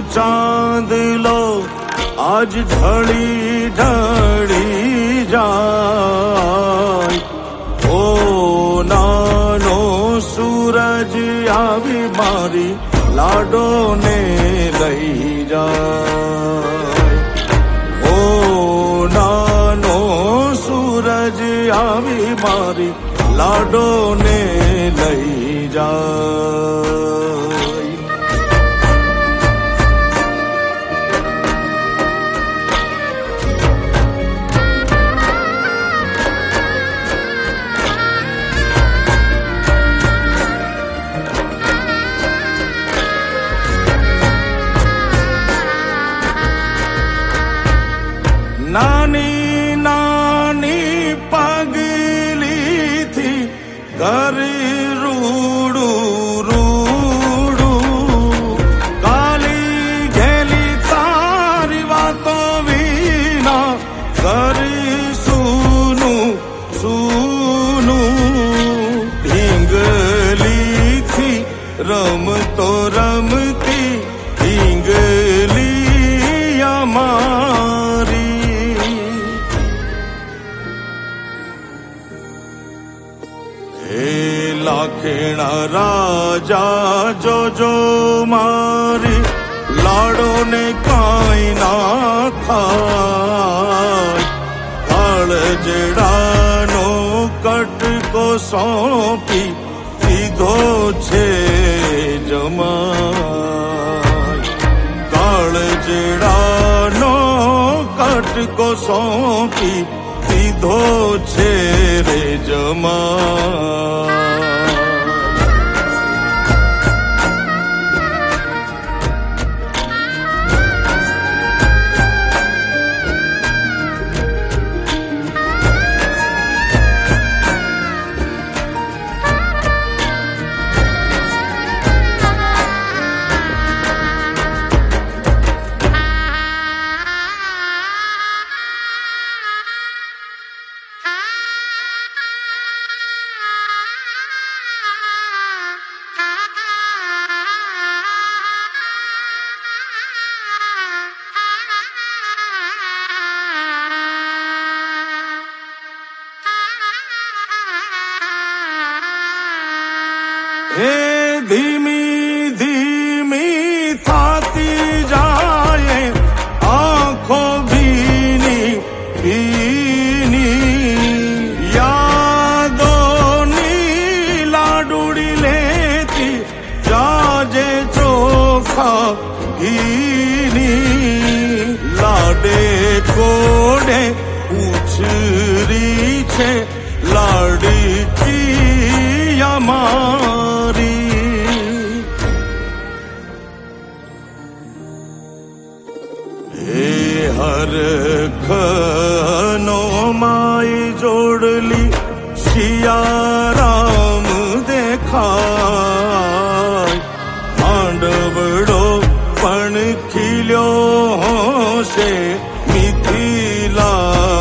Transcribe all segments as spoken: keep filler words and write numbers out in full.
ચાંદલો આજ ઢળી ઢળી જાય. ઓ નાનો સૂરજ આવી મારી લાડોને લઈ જાય. ઓ નાનો સૂરજ આવી મારી લાડોને લઈ જાય. નાની નાની પગલીથી ઘર રૂડું રૂડું, કાલી ઘેલી તારી વાતો વિના ઘર સૂનું સૂનું. ઢીંગલીથી રમતો રમતી ઢીંગલી અમારી. લાખેણા રાજા જોજો મારી લાડોને કાંઈ ના થાય. કાળજડાનો કટકો સોંપી દીધો છે જમાઈ. કાળજડાનો કટકો સોંપી દીધો છે રે જમાઈ. હે ધીમી ધીમી થાતી જાય આંખો ભીની ભીની. યાદોની લાડુડી લેતી જાજે ચોખા ઘીની. લાડે કોડે ઉછરી છે લાડકી અમારી. હે હરખનો માઈ જોડલી શિયારામ દેખાય. માંડવડો પણ ખીલ્યો હશે મિથિલા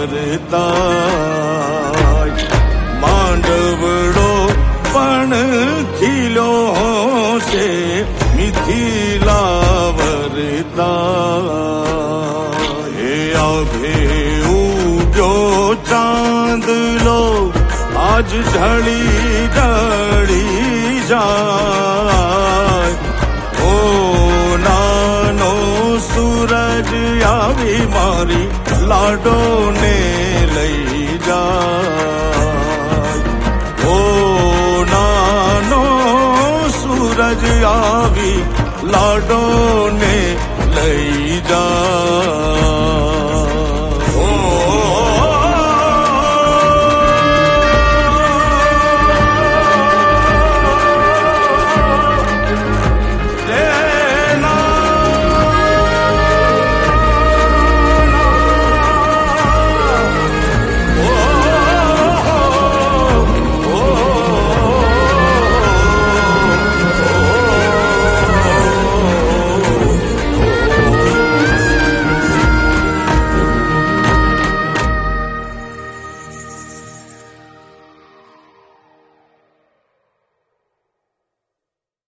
વરતાય. માંડવડો પણ ખીલ્યો હશે મિથિલા વરતાય. હે આભે ઉગ્યો ચાંદલો આજ ઢળી ઢળી જાય. ઓ નાનો સૂરજ આવી મારી લાડોને લઈ જાય. ઓ નાનો સૂરજ આવી લાડોને લઈ જાય.